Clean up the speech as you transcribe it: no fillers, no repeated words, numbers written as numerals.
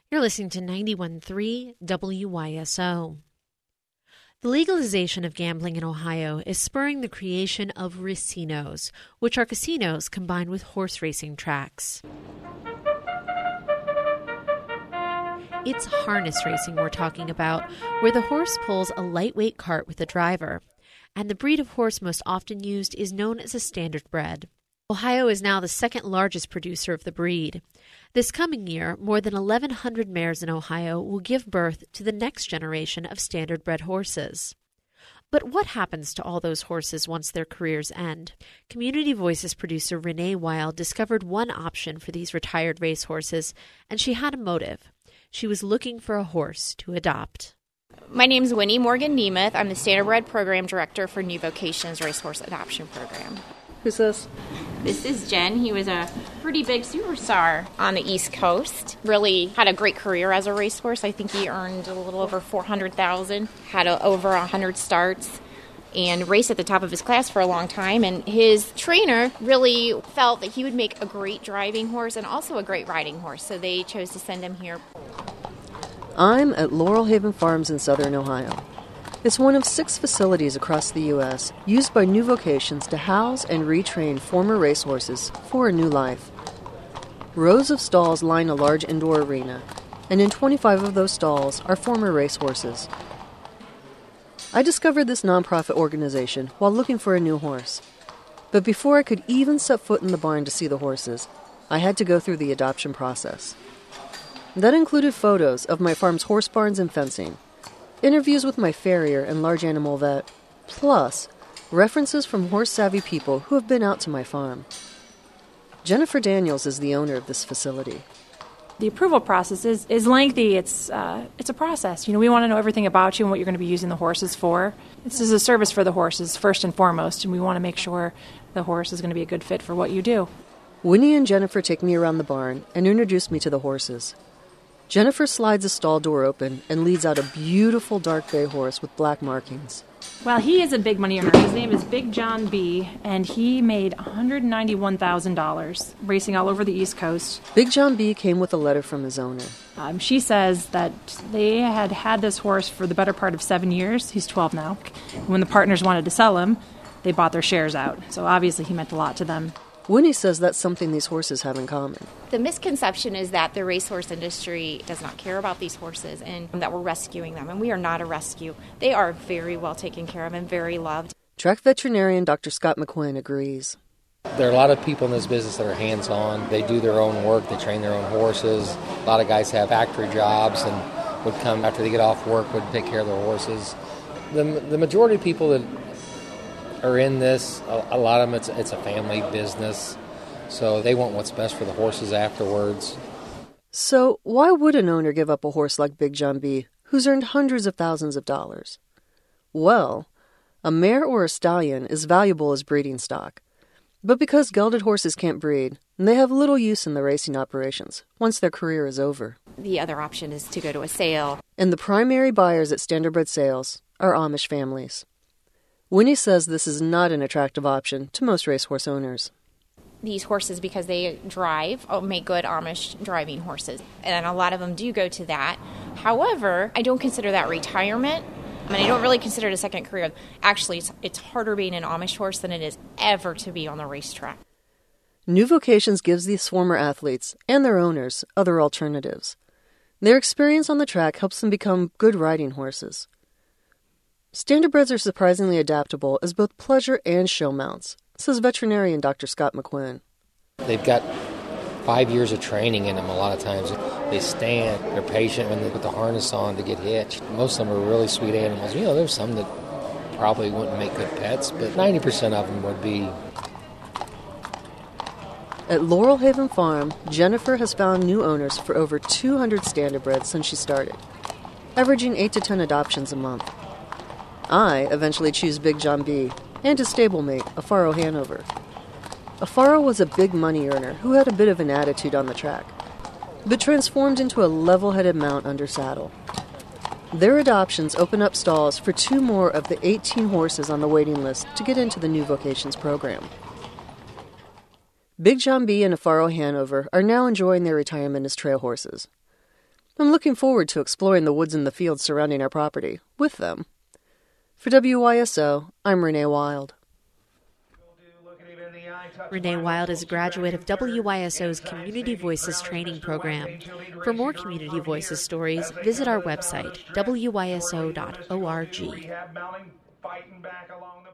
You're listening to 91.3 WYSO. The legalization of gambling in Ohio is spurring the creation of racinos, which are casinos combined with horse racing tracks. It's harness racing we're talking about, where the horse pulls a lightweight cart with a driver, and the breed of horse most often used is known as a standardbred. Ohio is now the second largest producer of the breed. This coming year, more than 1,100 mares in Ohio will give birth to the next generation of standardbred horses. But what happens to all those horses once their careers end? Community Voices producer Renee Weil discovered one option for these retired racehorses, and she had a motive. She was looking for a horse to adopt. My name is Winnie Morgan Nemeth. I'm the Standardbred Program Director for New Vocations Racehorse Adoption Program. Who's this? This is Jen. He was a pretty big superstar on the East Coast. Really had a great career as a racehorse. I think he earned a little over $400,000, had over 100 starts, and raced at the top of his class for a long time. And his trainer really felt that he would make a great driving horse and also a great riding horse, so they chose to send him here. I'm at Laurel Haven Farms in southern Ohio. It's one of 6 facilities across the U.S. used by New Vocations to house and retrain former racehorses for a new life. Rows of stalls line a large indoor arena, and in 25 of those stalls are former racehorses. I discovered this nonprofit organization while looking for a new horse. But before I could even set foot in the barn to see the horses, I had to go through the adoption process. That included photos of my farm's horse barns and fencing, interviews with my farrier and large animal vet, plus references from horse-savvy people who have been out to my farm. Jennifer Daniels is the owner of this facility. The approval process is lengthy. It's a process. We want to know everything about you and what you're going to be using the horses for. This is a service for the horses, first and foremost, and we want to make sure the horse is going to be a good fit for what you do. Winnie and Jennifer take me around the barn and introduce me to the horses. Jennifer slides a stall door open and leads out a beautiful dark bay horse with black markings. Well, he is a big money earner. His name is Big John B., and he made $191,000 racing all over the East Coast. Big John B. came with a letter from his owner. She says that they had this horse for the better part of 7 years. He's 12 now. When the partners wanted to sell him, they bought their shares out. So obviously he meant a lot to them. Winnie says that's something these horses have in common. The misconception is that the racehorse industry does not care about these horses and that we're rescuing them, and we are not a rescue. They are very well taken care of and very loved. Track veterinarian Dr. Scott McQuinn agrees. There are a lot of people in this business that are hands-on. They do their own work. They train their own horses. A lot of guys have factory jobs and would come after they get off work, would take care of their horses. The majority of people that are in this, a lot of them, it's a family business, so they want what's best for the horses afterwards. So why would an owner give up a horse like Big John B., who's earned hundreds of thousands of dollars? Well, a mare or a stallion is valuable as breeding stock. But because gelded horses can't breed, they have little use in the racing operations once their career is over. The other option is to go to a sale. And the primary buyers at standardbred sales are Amish families. Winnie says this is not an attractive option to most racehorse owners. These horses, because they drive, make good Amish driving horses. And a lot of them do go to that. However, I don't consider that retirement. I don't really consider it a second career. Actually, it's harder being an Amish horse than it is ever to be on the racetrack. New Vocations gives these former athletes and their owners other alternatives. Their experience on the track helps them become good riding horses. Standardbreds are surprisingly adaptable as both pleasure and show mounts, says veterinarian Dr. Scott McQuinn. They've got 5 years of training in them a lot of times. They stand, they're patient when they put the harness on to get hitched. Most of them are really sweet animals. There's some that probably wouldn't make good pets, but 90% of them would be. At Laurel Haven Farm, Jennifer has found new owners for over 200 standardbreds since she started, averaging 8 to 10 adoptions a month. I eventually choose Big John B. and his stablemate, Afaro Hanover. Afaro was a big money earner who had a bit of an attitude on the track, but transformed into a level-headed mount under saddle. Their adoptions open up stalls for 2 more of the 18 horses on the waiting list to get into the New Vocations program. Big John B. and Afaro Hanover are now enjoying their retirement as trail horses. I'm looking forward to exploring the woods and the fields surrounding our property with them. For WYSO, I'm Renee Wild. Renee Wild is a graduate of WYSO's Community Voices training program. For more Community Voices stories, visit our website, wyso.org.